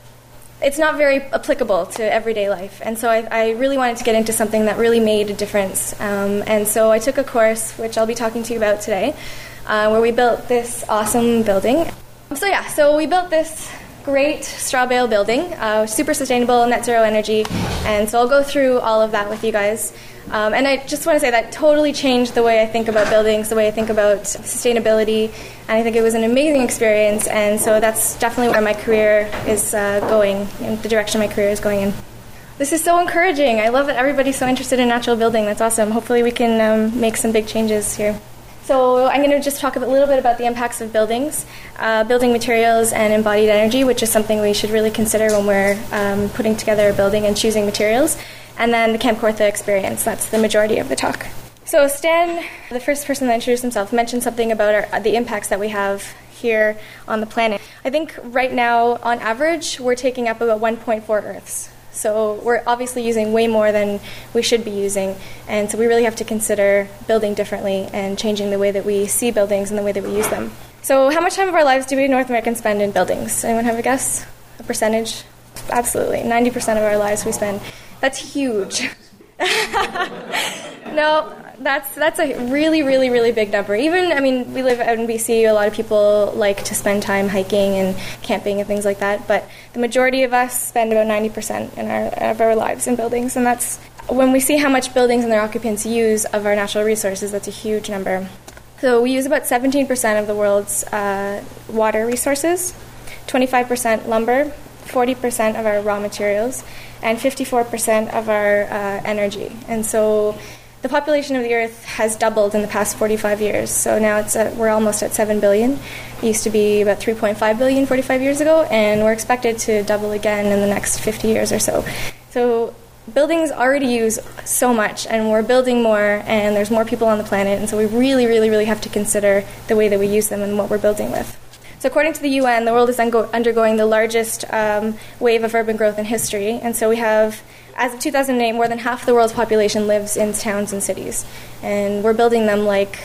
it's not very applicable to everyday life. And so I, I really wanted to get into something that really made a difference. Um, and so I took a course, which I'll be talking to you about today, uh, where we built this awesome building. So yeah, so we built this great straw bale building, uh, super sustainable, net zero energy, and so I'll go through all of that with you guys. Um, and I just want to say that totally changed the way I think about buildings, the way I think about sustainability, and I think it was an amazing experience, and so that's definitely where my career is uh, going, in the direction my career is going in. This is so encouraging. I love that everybody's so interested in natural building. That's awesome. Hopefully we can um, make some big changes here. So I'm going to just talk a little bit about the impacts of buildings, uh, building materials and embodied energy, which is something we should really consider when we're um, putting together a building and choosing materials. And then the Camp Kawartha experience, that's the majority of the talk. So Stan, the first person that introduced himself, mentioned something about our, the impacts that we have here on the planet. I think right now, on average, we're taking up about one point four Earths. So we're obviously using way more than we should be using, and so we really have to consider building differently and changing the way that we see buildings and the way that we use them. So how much time of our lives do we North Americans spend in buildings? Anyone have a guess? A percentage? Absolutely. ninety percent of our lives we spend. That's huge. No, that's that's a really, really, really big number. Even, I mean, we live out in B C. A lot of people like to spend time hiking and camping and things like that. But the majority of us spend about ninety percent in our, of our lives in buildings. And that's, when we see how much buildings and their occupants use of our natural resources, that's a huge number. So we use about seventeen percent of the world's uh, water resources, twenty-five percent lumber, forty percent of our raw materials, and fifty-four percent of our uh, energy. And so the population of the Earth has doubled in the past forty-five years. So now it's at, we're almost at seven billion. It used to be about three point five billion forty-five years ago, and we're expected to double again in the next fifty years or so. So buildings already use so much, and we're building more, and there's more people on the planet, and so we really, really, really have to consider the way that we use them and what we're building with. So according to the U N, the world is undergoing the largest um, wave of urban growth in history. And so we have, as of two thousand eight, more than half the world's population lives in towns and cities. And we're building them like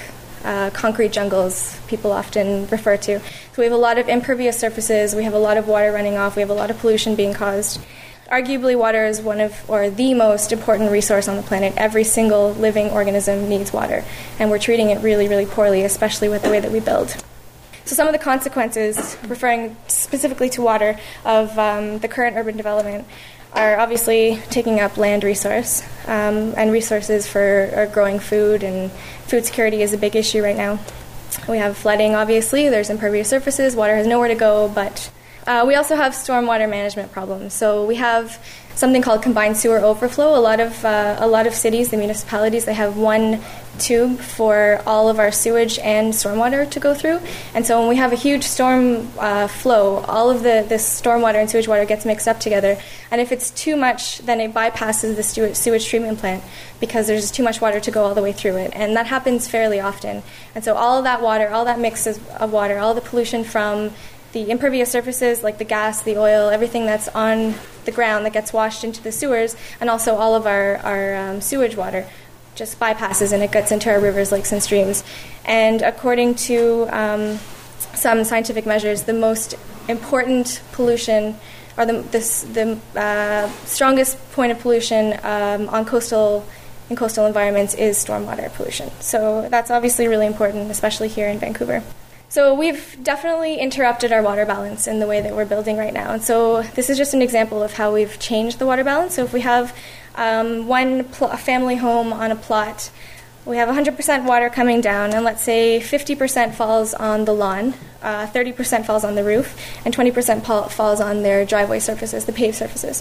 uh, concrete jungles people often refer to. So we have a lot of impervious surfaces, we have a lot of water running off, we have a lot of pollution being caused. Arguably, water is one of, or the most important resource on the planet. Every single living organism needs water, and we're treating it really, really poorly, especially with the way that we build. So some of the consequences, referring specifically to water, of um, the current urban development are obviously taking up land resource, um, and resources for uh, growing food, and food security is a big issue right now. We have flooding, obviously, there's impervious surfaces, water has nowhere to go, but uh, we also have stormwater management problems. So we have something called combined sewer overflow. A lot of uh, a lot of cities, the municipalities, they have one tube for all of our sewage and stormwater to go through. And so when we have a huge storm uh, flow, all of the this stormwater and sewage water gets mixed up together. And if it's too much, then it bypasses the sewage, sewage treatment plant because there's too much water to go all the way through it. And that happens fairly often. And so all of that water, all that mix of water, all the pollution from the impervious surfaces like the gas, the oil, everything that's on the ground that gets washed into the sewers, and also all of our, our um, sewage water just bypasses and it gets into our rivers, lakes, and streams. And according to um, some scientific measures, the most important pollution, or the this, the uh, strongest point of pollution um, on coastal in coastal environments is stormwater pollution. So that's obviously really important, especially here in Vancouver. So we've definitely interrupted our water balance in the way that we're building right now. And so this is just an example of how we've changed the water balance. So if we have um, one pl- family home on a plot, we have one hundred percent water coming down, and let's say fifty percent falls on the lawn, uh, thirty percent falls on the roof, and twenty percent pal- falls on their driveway surfaces, the paved surfaces.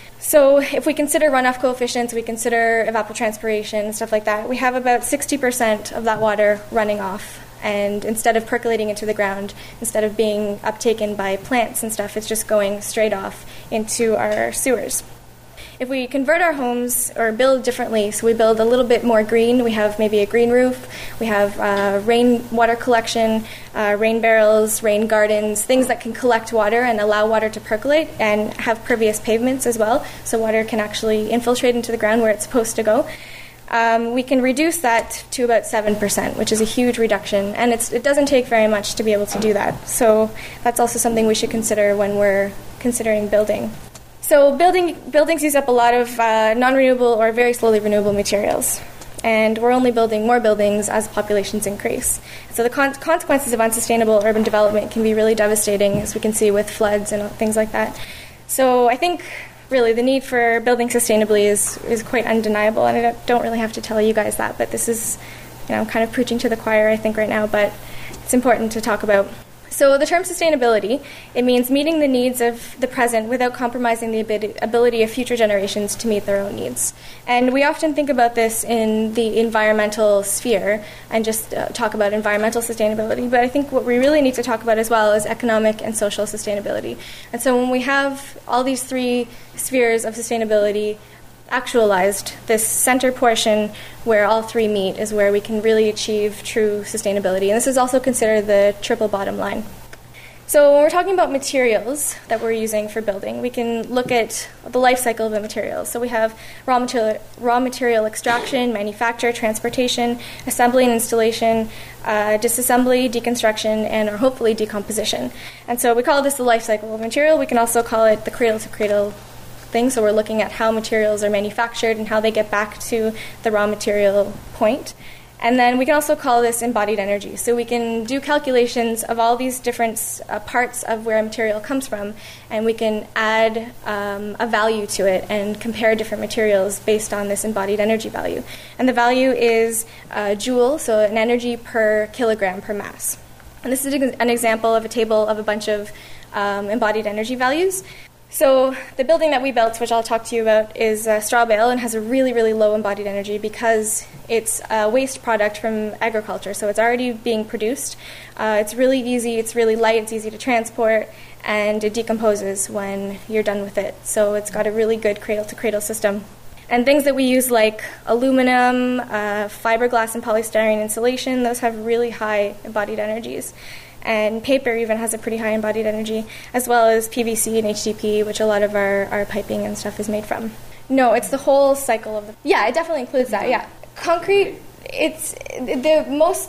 So if we consider runoff coefficients, we consider evapotranspiration, stuff like that, we have about sixty percent of that water running off. And instead of percolating into the ground, instead of being uptaken by plants and stuff, it's just going straight off into our sewers. If we convert our homes or build differently, so we build a little bit more green, we have maybe a green roof, we have uh, rainwater collection, uh, rain barrels, rain gardens, things that can collect water and allow water to percolate, and have pervious pavements as well, so water can actually infiltrate into the ground where it's supposed to go. Um, we can reduce that to about seven percent, which is a huge reduction, and it's, it doesn't take very much to be able to do that. So that's also something we should consider when we're considering building. So building buildings use up a lot of uh, non-renewable or very slowly renewable materials, and we're only building more buildings as populations increase. So the con- consequences of unsustainable urban development can be really devastating, as we can see with floods and things like that. So I think really the need for building sustainably is, is quite undeniable, and I don't, don't really have to tell you guys that, but this is, you know, I'm kind of preaching to the choir, I think, right now, but it's important to talk about. So the term sustainability, it means meeting the needs of the present without compromising the ability of future generations to meet their own needs. And we often think about this in the environmental sphere and just uh, talk about environmental sustainability, but I think what we really need to talk about as well is economic and social sustainability. And so when we have all these three spheres of sustainability actualized, this center portion where all three meet is where we can really achieve true sustainability. And this is also considered the triple bottom line. So when we're talking about materials that we're using for building, we can look at the life cycle of the materials. So we have raw material, raw material extraction, manufacture, transportation, assembly and installation, uh, disassembly, deconstruction, and or hopefully decomposition. And so we call this the life cycle of material. We can also call it the cradle-to-cradle thing. So we're looking at how materials are manufactured and how they get back to the raw material point. And then we can also call this embodied energy. So we can do calculations of all these different uh, parts of where a material comes from, and we can add um, a value to it and compare different materials based on this embodied energy value. And the value is a joule, so an energy per kilogram per mass. And this is an example of a table of a bunch of um, embodied energy values. So the building that we built, which I'll talk to you about, is a straw bale and has a really, really low embodied energy because it's a waste product from agriculture. So it's already being produced. Uh, it's really easy, it's really light, it's easy to transport, and it decomposes when you're done with it. So it's got a really good cradle-to-cradle system. And things that we use like aluminum, uh, fiberglass and polystyrene insulation, those have really high embodied energies. And paper even has a pretty high embodied energy, as well as P V C and H D P, which a lot of our, our piping and stuff is made from. No, it's the whole cycle of the... Yeah, it definitely includes that, yeah. Concrete, it's the most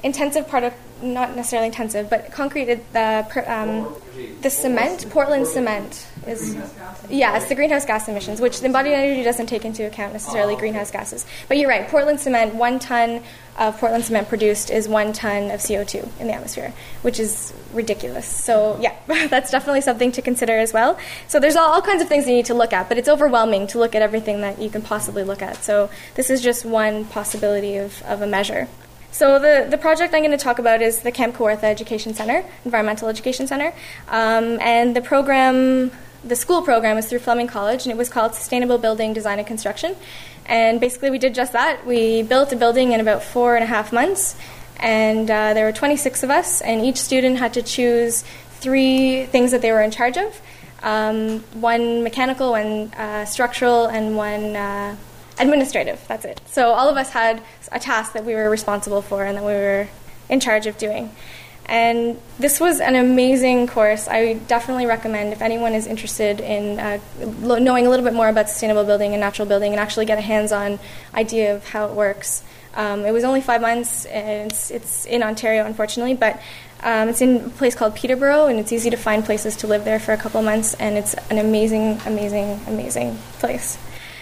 intensive part of, not necessarily intensive, but concrete, the um, the cement, Portland cement is, yeah, it's the greenhouse gas emissions, which the embodied energy doesn't take into account necessarily greenhouse gases. But you're right, Portland cement, one ton of Portland cement produced is one ton of C O two in the atmosphere, which is ridiculous. So yeah, that's definitely something to consider as well. So there's all, all kinds of things you need to look at, but it's overwhelming to look at everything that you can possibly look at. So this is just one possibility of, of a measure. So the, the project I'm going to talk about is the Camp Kawartha Education Center, Environmental Education Center. Um, and the program, the school program is through Fleming College, and it was called Sustainable Building Design and Construction. And basically we did just that. We built a building in about four and a half months, and uh, there were twenty-six of us, and each student had to choose three things that they were in charge of. Um, one mechanical, one uh, structural, and one uh, administrative. That's it. So all of us had a task that we were responsible for and that we were in charge of doing. And this was an amazing course. I definitely recommend if anyone is interested in uh, lo- knowing a little bit more about sustainable building and natural building and actually get a hands-on idea of how it works. Um, it was only five months, and it's, it's in Ontario, unfortunately, but um, it's in a place called Peterborough, and it's easy to find places to live there for a couple of months, and it's an amazing, amazing, amazing place.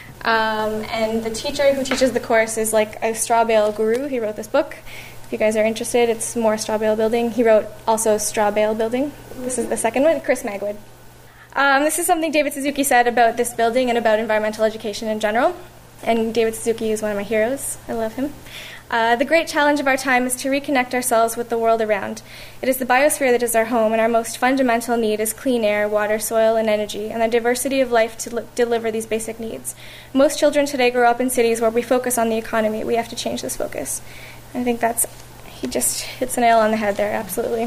Um, and the teacher who teaches the course is like a straw bale guru. He wrote this book. If you guys are interested, it's More Straw Bale Building. He wrote also Straw Bale Building. This is the second one, Chris Magwood. Um, this is something David Suzuki said about this building and about environmental education in general. And David Suzuki is one of my heroes. I love him. Uh, the great challenge of our time is to reconnect ourselves with the world around. It is the biosphere that is our home, and our most fundamental need is clean air, water, soil, and energy, and the diversity of life to li- deliver these basic needs. Most children today grow up in cities where we focus on the economy. We have to change this focus. I think that's, he just hits the nail on the head there, absolutely.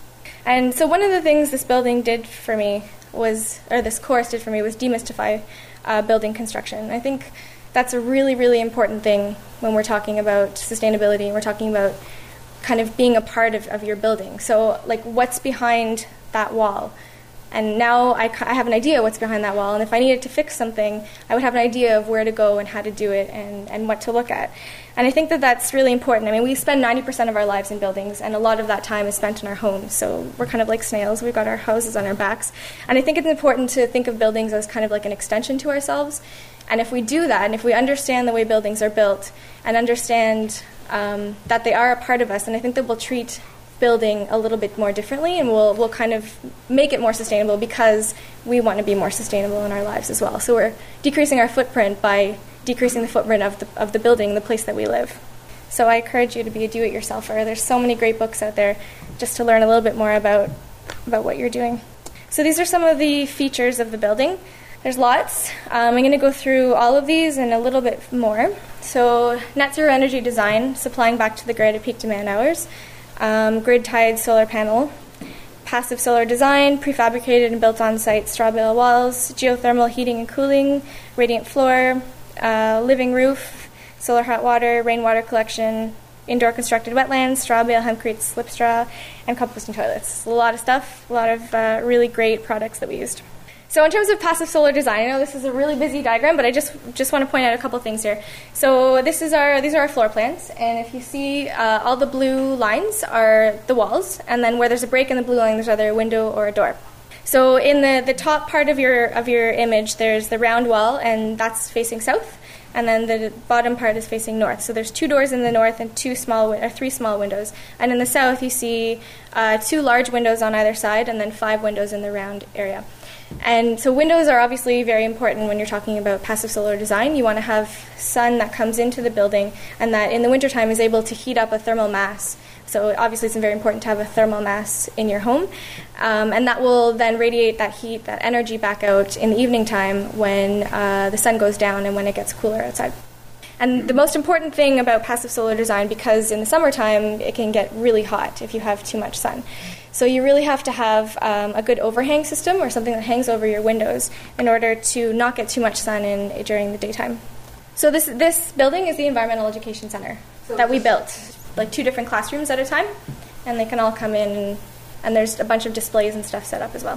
And so one of the things this building did for me was, or this course did for me, was demystify uh, building construction. I think that's a really, really important thing when we're talking about sustainability and we're talking about kind of being a part of, of your building. So, like, what's behind that wall? And now I, I have an idea what's behind that wall, and if I needed to fix something, I would have an idea of where to go and how to do it and, and what to look at. And I think that that's really important. I mean, we spend ninety percent of our lives in buildings, and a lot of that time is spent in our homes. So we're kind of like snails. We've got our houses on our backs. And I think it's important to think of buildings as kind of like an extension to ourselves. And if we do that, and if we understand the way buildings are built and understand um, that they are a part of us, and I think that we'll treat building a little bit more differently, and we'll we'll kind of make it more sustainable because we want to be more sustainable in our lives as well. So we're decreasing our footprint by decreasing the footprint of the of the building, the place that we live. So I encourage you to be a do-it-yourselfer. There's so many great books out there just to learn a little bit more about about what you're doing. So these are some of the features of the building. There's lots. Um, I'm going to go through all of these and a little bit more. So net zero energy design, supplying back to the grid at peak demand hours. Um, grid-tied solar panel, passive solar design, prefabricated and built on-site straw bale walls, geothermal heating and cooling, radiant floor, uh, living roof, solar hot water, rainwater collection, indoor constructed wetlands, straw bale, hempcrete, slip straw, and composting toilets. A lot of stuff, a lot of uh, really great products that we used. So in terms of passive solar design, I know this is a really busy diagram, but I just just want to point out a couple things here. So this is our these are our floor plans, and if you see uh, all the blue lines are the walls, and then where there's a break in the blue line, there's either a window or a door. So in the, the top part of your of your image, there's the round wall, and that's facing south, and then the bottom part is facing north. So there's two doors in the north and two small or three small windows, and in the south you see uh, two large windows on either side, and then five windows in the round area. And so windows are obviously very important when you're talking about passive solar design. You want to have sun that comes into the building and that in the wintertime is able to heat up a thermal mass. So obviously it's very important to have a thermal mass in your home. Um, and that will then radiate that heat, that energy back out in the evening time when uh, the sun goes down and when it gets cooler outside. And the most important thing about passive solar design, because in the summertime it can get really hot if you have too much sun. So you really have to have um, a good overhang system or something that hangs over your windows in order to not get too much sun in during the daytime. So this this building is the Environmental Education Center so that we built, like two different classrooms at a time, and they can all come in, and, and there's a bunch of displays and stuff set up as well.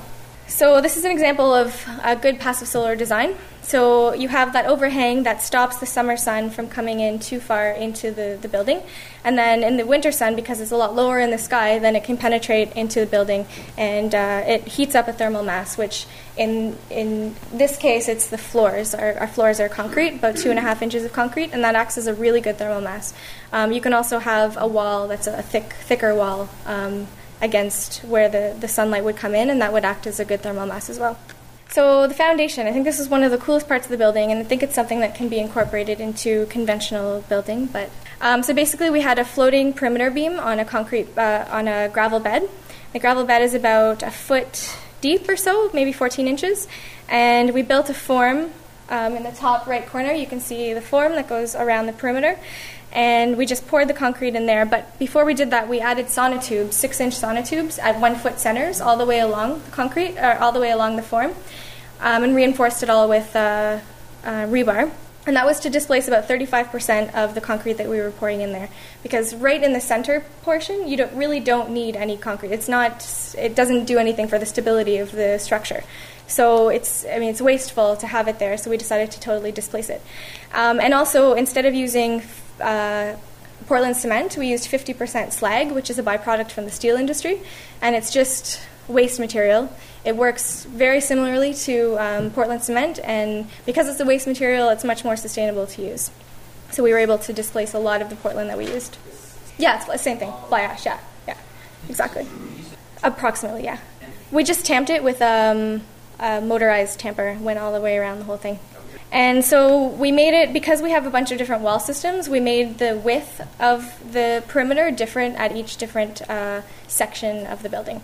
So this is an example of a good passive solar design. So you have that overhang that stops the summer sun from coming in too far into the, the building. And then in the winter sun, because it's a lot lower in the sky, then it can penetrate into the building, and uh, it heats up a thermal mass, which in in this case, it's the floors. Our, our floors are concrete, about two and a half inches of concrete, and that acts as a really good thermal mass. Um, you can also have a wall that's a thick, thicker wall um, against where the, the sunlight would come in, and that would act as a good thermal mass as well. So the foundation, I think this is one of the coolest parts of the building, and I think it's something that can be incorporated into conventional building. But um, so basically, we had a floating perimeter beam on a concrete uh, on a gravel bed. The gravel bed is about a foot deep or so, maybe fourteen inches, and we built a form um, in the top right corner. You can see the form that goes around the perimeter. And we just poured the concrete in there. But before we did that, we added sonotubes, six-inch sonotubes at one-foot centers all the way along the concrete, or all the way along the form, um, and reinforced it all with uh, uh, rebar. And that was to displace about thirty-five percent of the concrete that we were pouring in there. Because right in the center portion, you don't, really don't need any concrete. It's not, it doesn't do anything for the stability of the structure. So it's, I mean, it's wasteful to have it there, so we decided to totally displace it. Um, and also, instead of using Uh, Portland cement, we used fifty percent slag, which is a byproduct from the steel industry, and it's just waste material. It works very similarly to um, Portland cement, and because it's a waste material, it's much more sustainable to use. So we were able to displace a lot of the Portland that we used. Yeah, it's the same thing, fly ash, yeah, yeah, exactly. Approximately, yeah. We just tamped it with um, a motorized tamper, went all the way around the whole thing. And so we made it, because we have a bunch of different wall systems, we made the width of the perimeter different at each different uh, section of the building.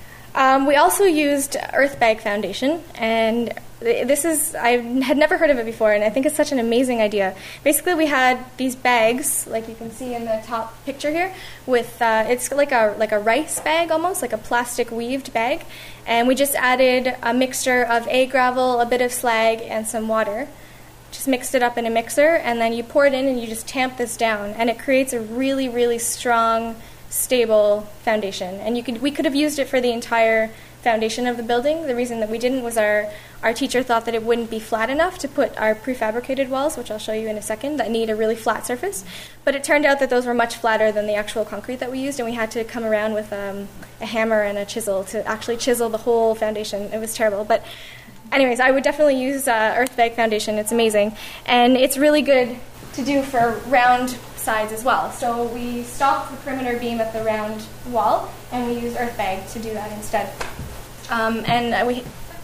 Um, we also used earth bag foundation, and this is, I had never heard of it before, and I think it's such an amazing idea. Basically, we had these bags, like you can see in the top picture here, with uh, it's like a like a rice bag almost, like a plastic weaved bag, and we just added a mixture of A gravel, a bit of slag, and some water. Just mixed it up in a mixer, and then you pour it in and you just tamp this down, and it creates a really, really strong, stable foundation. And you could we could have used it for the entire foundation of the building. The reason that we didn't was our, our teacher thought that it wouldn't be flat enough to put our prefabricated walls, which I'll show you in a second, that need a really flat surface. But it turned out that those were much flatter than the actual concrete that we used, and we had to come around with um, a hammer and a chisel to actually chisel the whole foundation. It was terrible. But anyways, I would definitely use uh, earth bag foundation. It's amazing. And it's really good to do for round sides as well. So we stopped the perimeter beam at the round wall, and we used earth bag to do that instead. Um, and uh, we...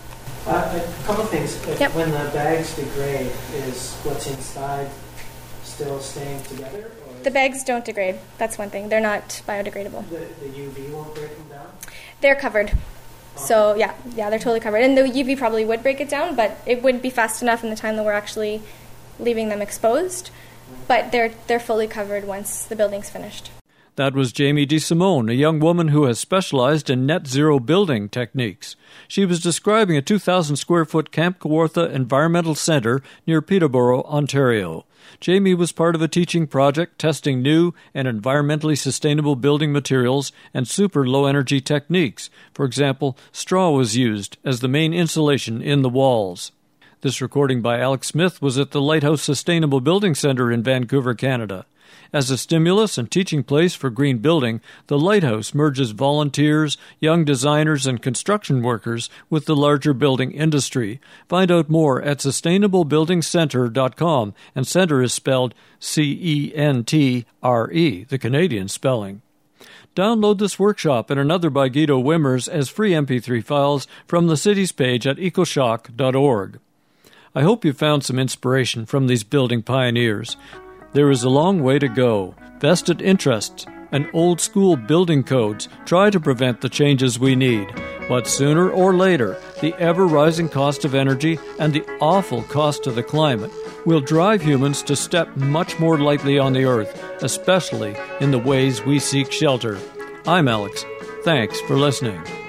Uh, a couple of things. If, yep. When the bags degrade, is what's inside still staying together? Or the bags don't degrade. That's one thing. They're not biodegradable. The, the U V won't break them down? They're covered. So, yeah, yeah, they're totally covered. And the U V probably would break it down, but it wouldn't be fast enough in the time that we're actually leaving them exposed. But they're they're fully covered once the building's finished. That was Jamie DeSimone, a young woman who has specialized in net zero building techniques. She was describing a two thousand square foot Camp Kawartha Environmental Centre near Peterborough, Ontario. Jamie was part of a teaching project testing new and environmentally sustainable building materials and super low-energy techniques. For example, straw was used as the main insulation in the walls. This recording by Alex Smith was at the Lighthouse Sustainable Building Centre in Vancouver, Canada. As a stimulus and teaching place for green building, the Lighthouse merges volunteers, young designers, and construction workers with the larger building industry. Find out more at sustainable building centre dot com, and centre is spelled C E N T R E, the Canadian spelling. Download this workshop and another by Guido Wimmers as free M P three files from the city's page at ecoshock dot org. I hope you found some inspiration from these building pioneers. There is a long way to go. Vested interests and old-school building codes try to prevent the changes we need. But sooner or later, the ever-rising cost of energy and the awful cost to the climate will drive humans to step much more lightly on the earth, especially in the ways we seek shelter. I'm Alex. Thanks for listening.